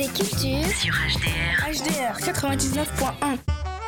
C'est culture sur HDR. HDR 99.1.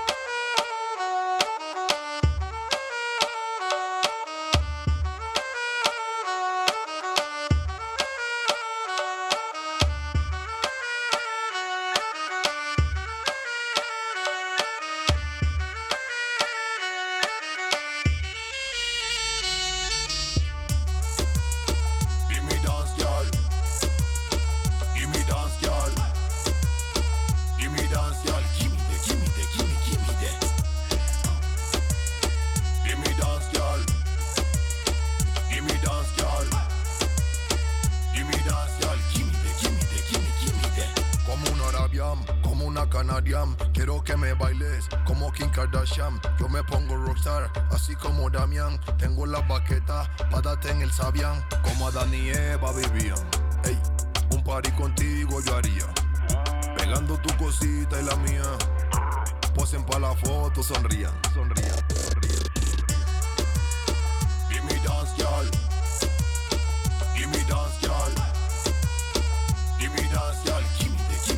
Quiero que me bailes como Kim Kardashian. Yo me pongo rockstar, así como Damian. Tengo la baqueta pa' darte en el Sabian. Como Adán y Eva vivían. Ey, un party contigo yo haría. Pegando tu cosita y la mía. Posen pa' la foto, sonrían. Give me dance, y'all. Give me dance, y'all. Give me dance, y'all. Give me that.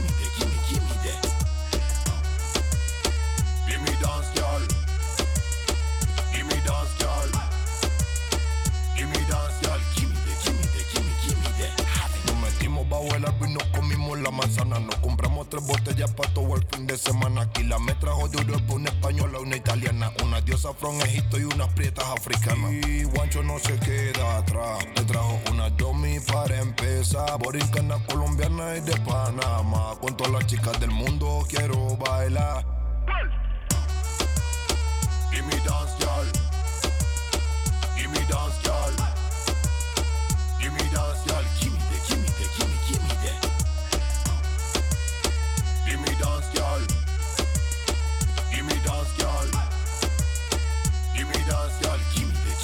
Give me dance, y'all. Give me dance, y'all. Give me dance, y'all. Give me that. Nos metimos bajo el árbol y nos comimos la manzana. Nos compramos 3 botellas pa' todo el fin de semana. Aquí la me trajo de Europa, una española, una italiana, una diosa from Egipto y unas prietas africanas. Y Juancho no se queda atrás. Le trajo una dummy para empezar. Borincana, colombiana y de Panamá. Con todas las chicas del mundo quiero bailar. Give me dance, y'all. Give me dance, y'all. Give me dance, y'all. Give me that. Give me dance, y'all. Give me dance, y'all. Give me dance, y'all. Give me that.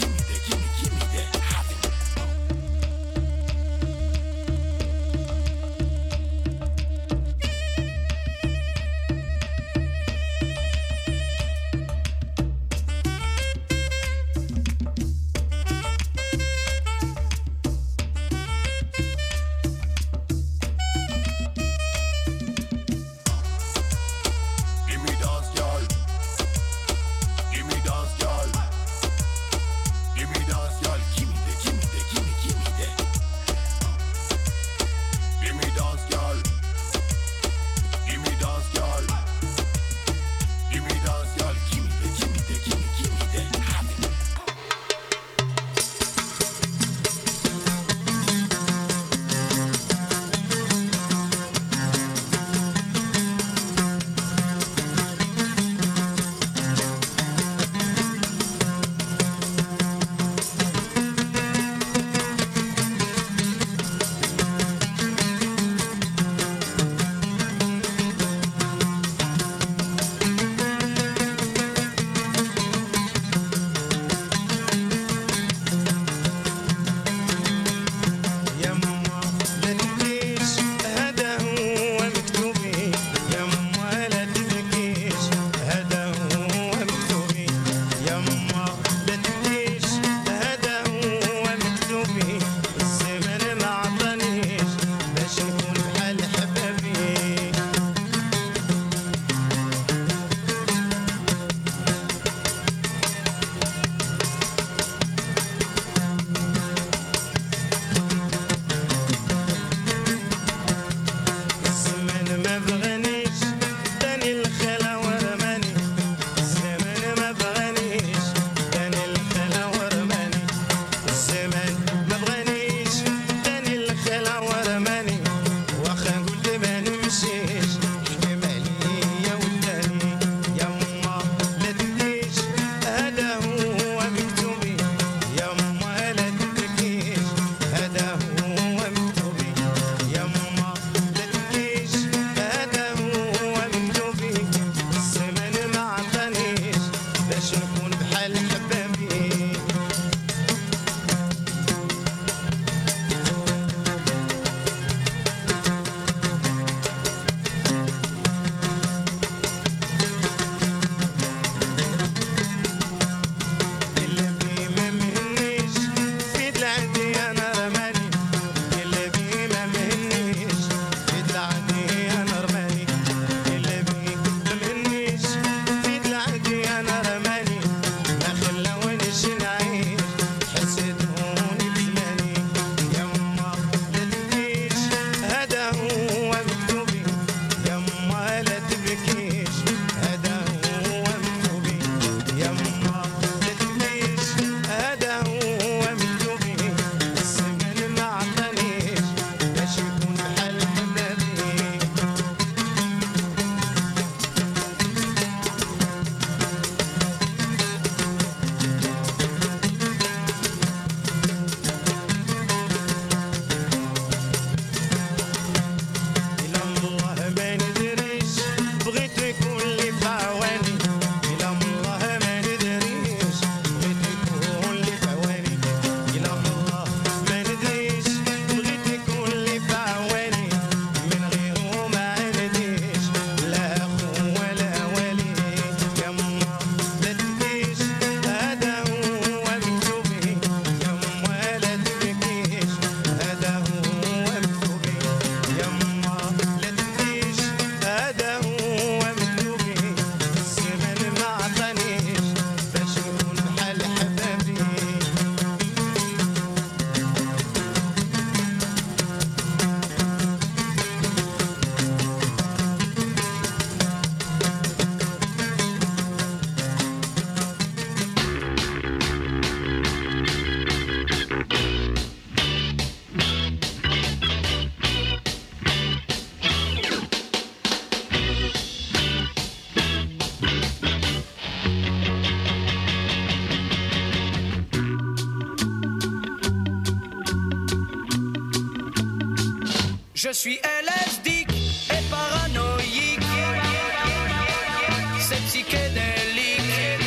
Je suis LSD et paranoïaque. C'est psychédélique.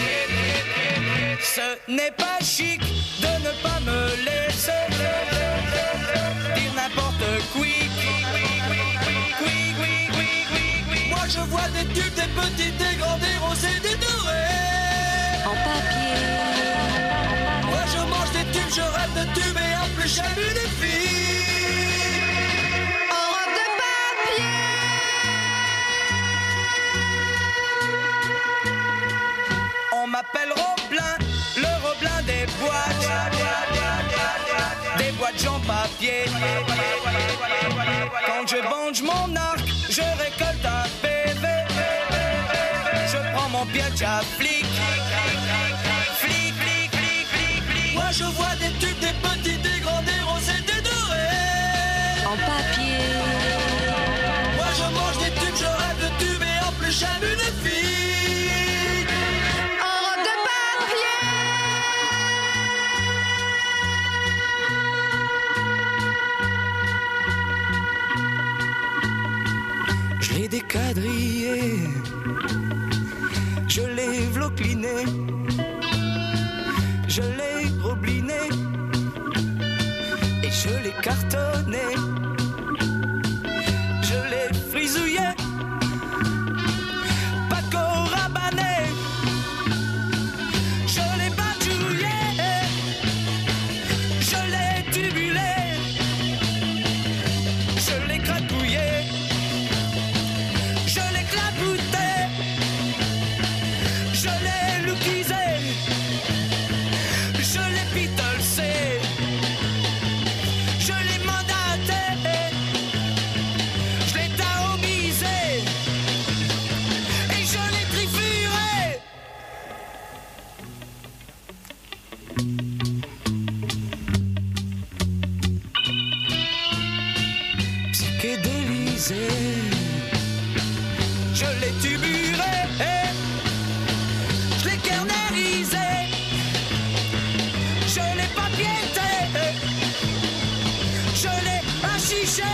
Ce n'est pas chic de ne pas me laisser dire n'importe quoi. Moi je vois des tubes, des petits, des grands, des rosés, des dorés. En papier. Moi je mange des tubes, je rêve de tubes et en plus j'ai vu des filles en robe de papier. On m'appelle Roblin, le Roblin des boîtes. Des boîtes en papier. Quand je venge mon arc, je récolte un PV. Je prends mon piège à flic. Flic, flic, flic, flic, flic. Moi je vois des tubes, des petits, des grands, des rosés, des dorés. En papier. Moi je mange des tubes, je rêve de tubes et en plus j'aime une fille en robe de papier. Je l'ai déquadrillé, je l'ai vlocliné, je l'ai robliné et je l'ai cartonné. Je l'ai frisouillé, Paco Rabanne. Je l'ai badouillé, je l'ai tubulé, je l'ai cratouillé, je l'ai clapouté, je l'ai lookisé, je l'ai pitolsé, je l'ai mandaté, je l'ai taomisé et je l'ai trifuré. Psychédélisé, je l'ai tuburé, je l'ai kernerisé, je l'ai papiété, je l'ai hachiché,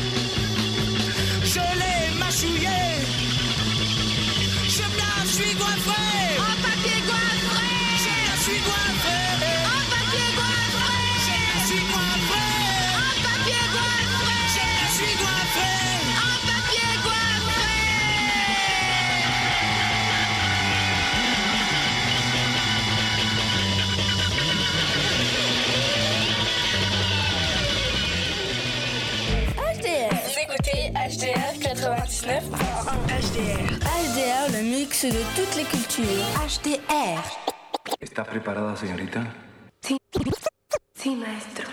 je l'ai mâchouillé, je me la suis goiffré, En papier goiffré. je la suis goiffré, En papier goiffré. je la suis goiffré, En papier goiffré. je la suis goiffré. En papier goiffré. HDR. Vous écoutez HDR 99.1. HDR. HDR, le mix de toutes les cultures. HDR. ¿Está preparada, señorita? Sí. Sí, maestro.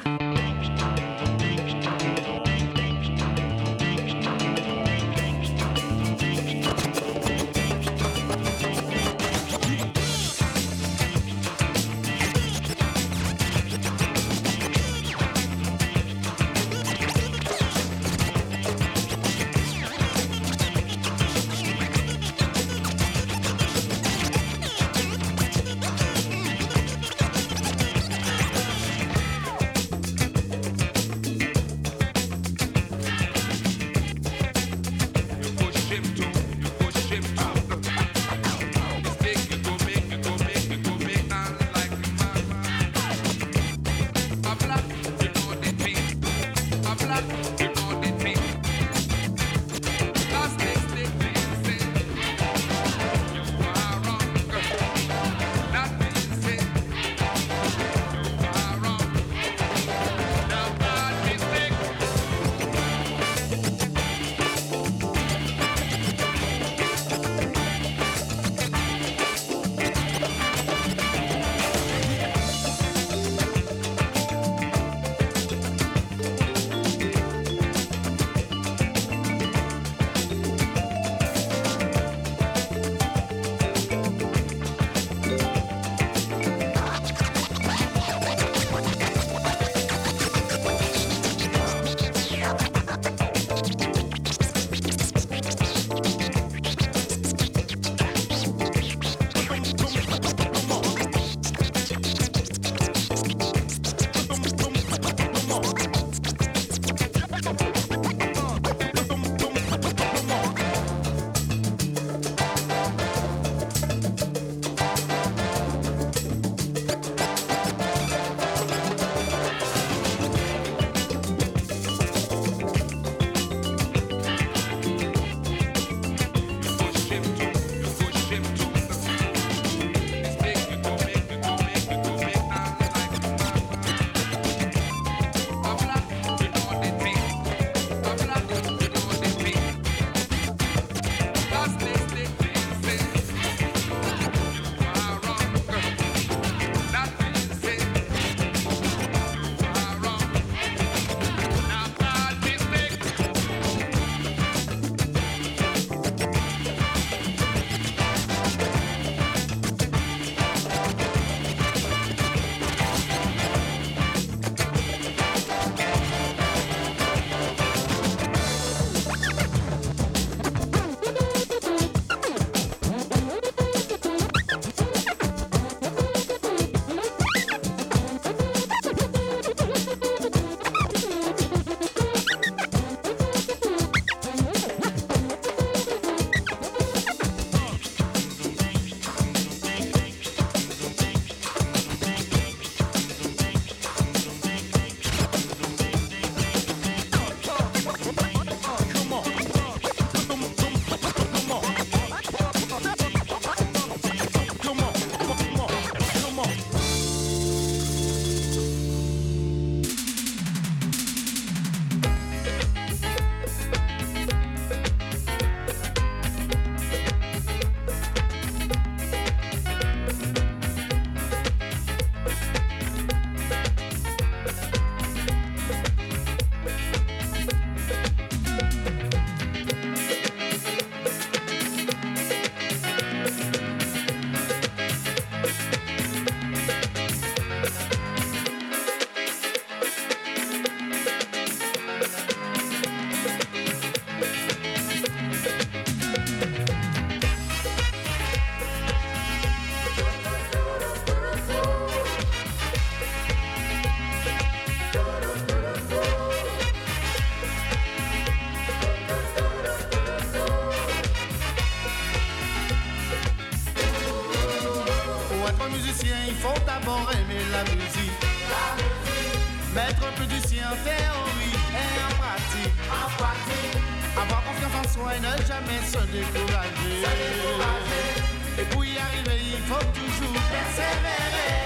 d'abord aimer la musique. Mettre un peu du sien en théorie et en pratique. Avoir confiance en soi et ne jamais se décourager. Et pour y arriver, il faut toujours persévérer.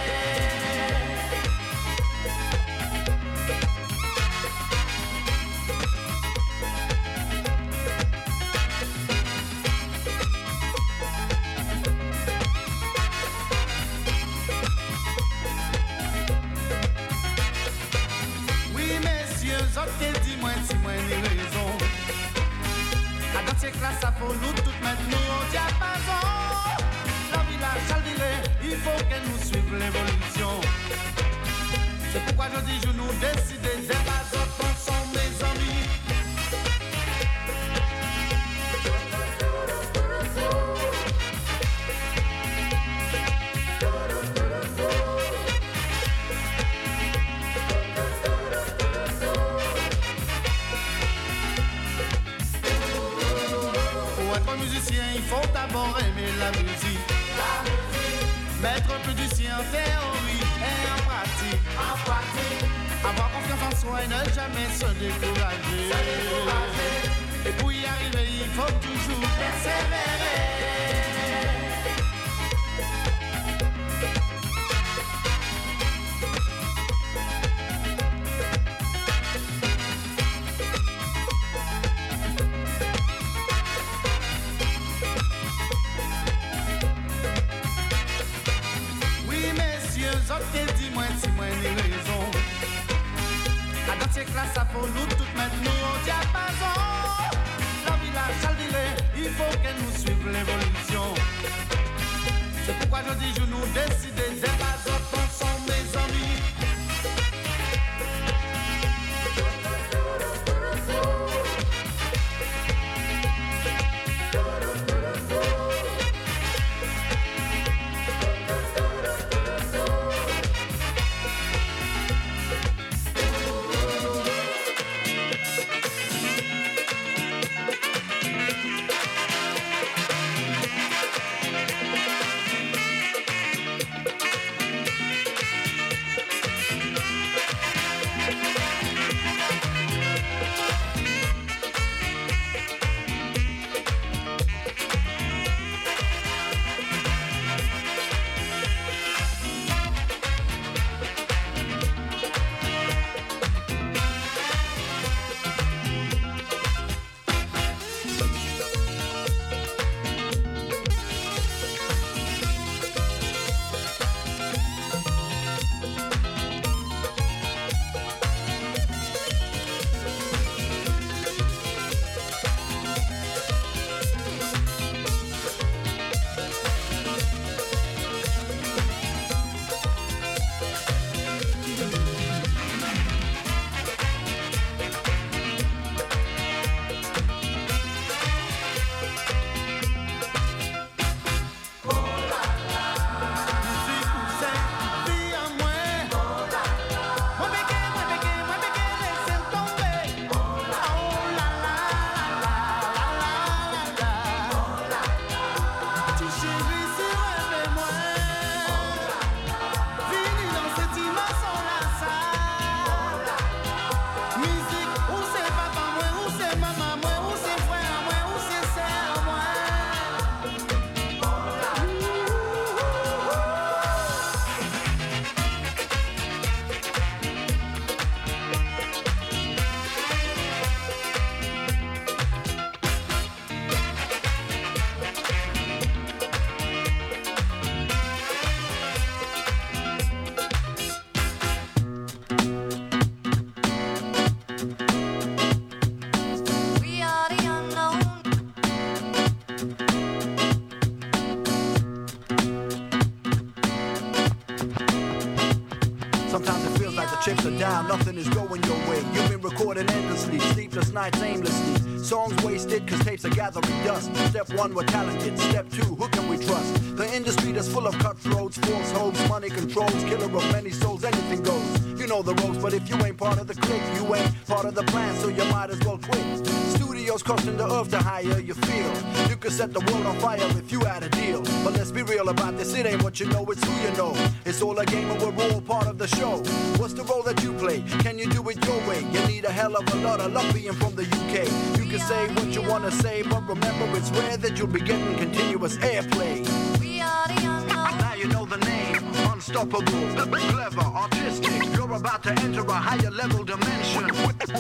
Ok, dis-moi si moi j'ai raison. À dans ces classes, ça faut nous toutes mettre nous au diapason. La village, ça le dirait, il faut que nous suivions l'évolution. C'est pourquoi je dis, je nous décide des bazos qu'on sont mes amis. Il faut d'abord aimer la musique. Mettre un peu du sien en théorie et en pratique. Avoir confiance en soi et ne jamais se décourager. Et pour y arriver, il faut toujours persévérer. Ok, dis-moi si moi j'ai raison. À dans ces classes, ça faut nous toutes mettre nous au diapason. La village, ça le dirait, il faut que nous suivions l'évolution. C'est pourquoi je dis, je nous décide des bazos qu'on sont mes amis. chips are down, nothing is going your way. You've been recording endlessly, sleepless nights aimlessly. Songs wasted cause tapes are gathering dust. Step one, we're talented. Step two, who can we trust? The industry that's full of cutthroats, false hopes, money controls, killer of many souls, anything goes. You know the ropes, but if you ain't part of the clique, you ain't part of the plan, so you might as well quit. Studios costing the earth to hire, you feel. You could set the world on fire if you had a deal. But let's be real, real about this, it ain't what you know, it's who you know. It's all a game and we're all part of the show. What's the role that you play? Can you do it your way? You need a hell of a lot of luck being from the UK. You can say what you wanna say, but remember it's rare that you'll be getting continuous airplay. We are the unknown. Now you know the name, unstoppable, clever, artistic. You're about to enter a higher level dimension.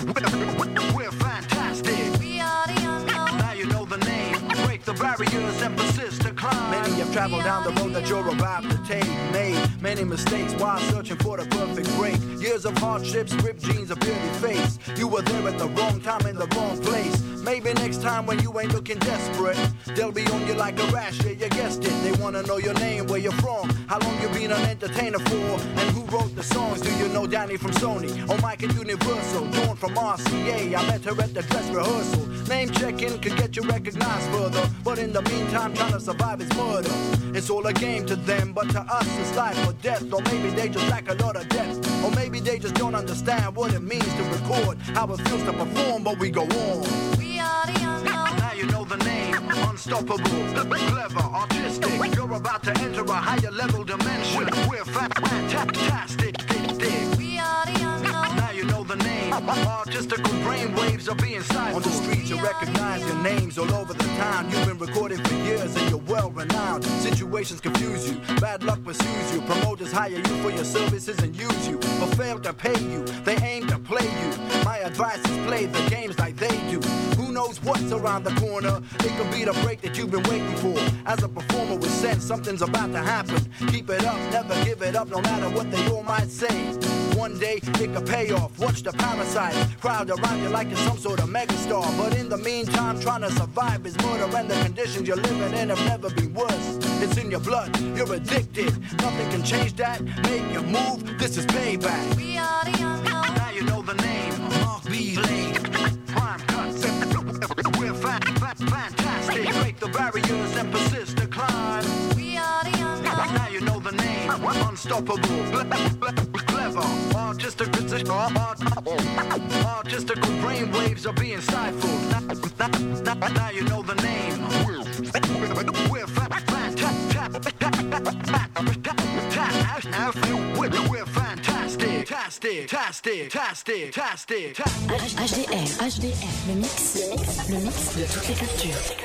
We're fantastic. We are the unknown. Now you know the name, break the barriers and persist to climb. Many have traveled down the road that you're about to take. Made many mistakes while searching for the perfect break. Years of hardships, ripped jeans, a bearded face. You were there at the wrong time in the wrong place. Maybe next time when you ain't looking desperate, they'll be on you like a rash, yeah, you guessed it. They wanna know your name, where you're from, how long you been an entertainer for, and who wrote the songs. Do you know Danny from Sony, or Mike at Universal, Dawn from RCA? I met her at the dress rehearsal. Name checking could get you recognized further, but in the meantime trying to survive is murder. It's all a game to them, but to us it's life or death. Or maybe they just lack a lot of depth, or maybe they just don't understand what it means to record, how it feels to perform, but we go on. We are the unknown. Now you know the name, unstoppable, clever, artistic. You're about to enter a higher level dimension. We're fantastic. We are the unknown. Now you know the name, artistical brainwaves are being siphoned. On the streets you recognize your names all over the town. You've been recording for years and you're well renowned. Situations confuse you, bad luck pursues you. Promoters hire you for your services and use you, but fail to pay you. They aim to play you. My advice is play the games like they do. Who knows what's around the corner? It could be the break that you've been waiting for. As a performer with sense, something's about to happen. Keep it up, never give it up, no matter what they all might say. One day it could pay off. Watch the parasites crowd around you like you're some sort of megastar. But in the meantime, trying to survive is murder, and the conditions you're living in have never been worse. It's in your blood, you're addicted. Nothing can change that. Make your move. This is payback. We are the unknown. Now you know the name. Mark B. Blade. Prime cuts. We're fantastic. Break the barriers and persist to climb. We are the unknown. Now you know the name. Unstoppable. Clever. Artistical brainwaves are being stifled. Now you know the name. We're fantastic. We're fantastic. HDR, le mix de toutes les cultures.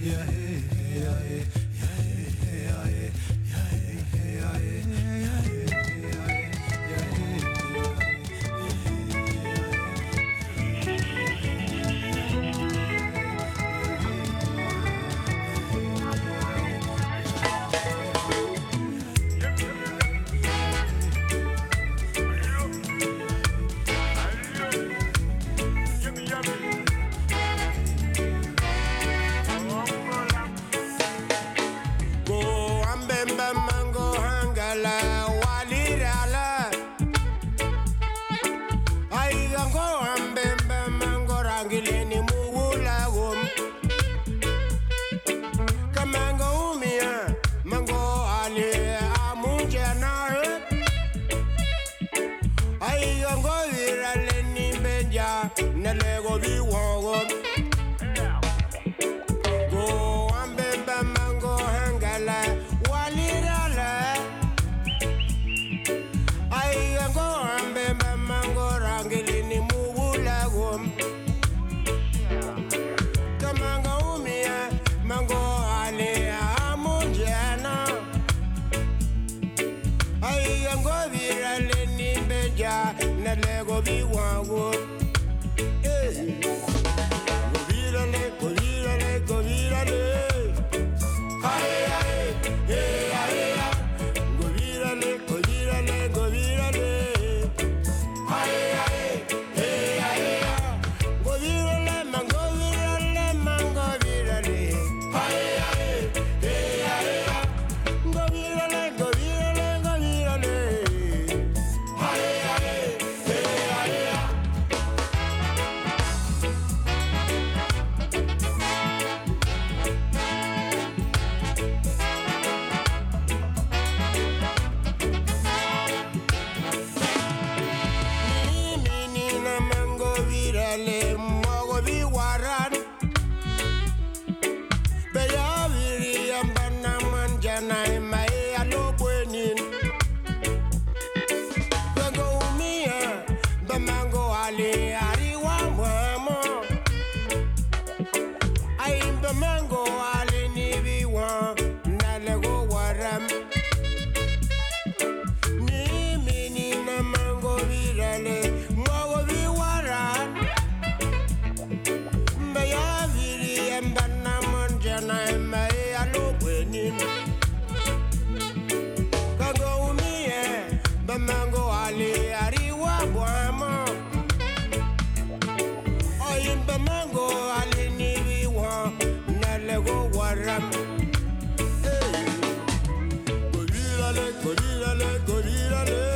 Go,